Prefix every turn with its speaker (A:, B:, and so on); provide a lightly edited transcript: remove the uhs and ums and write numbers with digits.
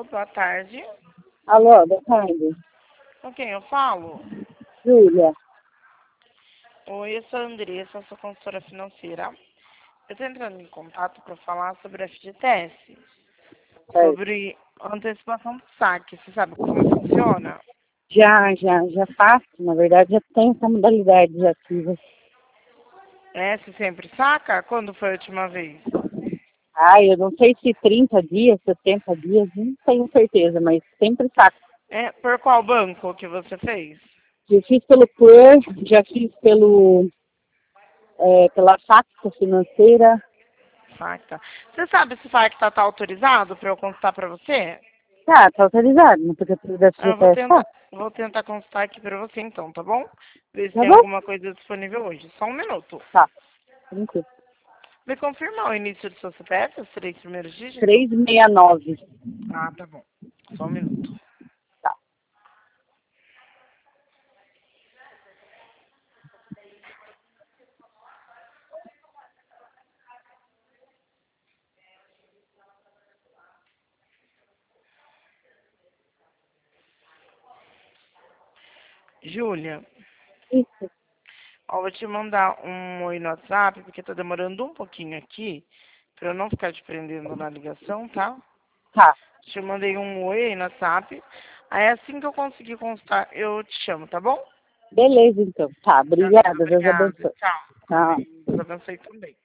A: boa tarde.
B: Alô, boa tarde.
A: Com quem eu falo?
B: Júlia.
A: Oi, eu sou a Andressa, sou consultora financeira. Eu estou entrando em contato para falar sobre a FGTS,
B: Certo.
A: sobre antecipação do saque. Você sabe como funciona?
B: Já faço, na verdade, já tenho essa modalidade ativa.
A: É, você sempre saca? Quando foi a última vez?
B: Eu não sei se 30 dias, 70 dias, não tenho certeza, mas sempre saco.
A: É, por qual banco que você fez?
B: Já fiz pelo PUR, já fiz pela Facta Financeira.
A: Facta. Você sabe se Facta está autorizado para eu consultar para você?
B: Tá autorizado, no aplicativo da
A: Eu
B: FGTS, tá?
A: vou tentar consultar aqui para você então, tá bom? Ver se
B: Tá
A: tem
B: bom?
A: alguma coisa disponível hoje. Só um minuto.
B: Tá, tranquilo.
A: Me confirma o início do seu CPF, os 3 primeiros dígitos?
B: 369.
A: Ah, tá bom. Só um minuto.
B: Tá.
A: Júlia,
B: Isso.
A: ó, vou te mandar um oi no WhatsApp, porque tá demorando um pouquinho aqui, pra eu não ficar te prendendo na ligação, tá?
B: Tá.
A: Te mandei um oi aí no WhatsApp. Aí assim que eu conseguir constar, eu te chamo, tá bom?
B: Beleza, então. Tá,
A: Tá bem,
B: obrigada. Deus
A: obrigada.
B: abençoe.
A: Tchau.
B: Tchau.
A: Amém. Deus abençoe também.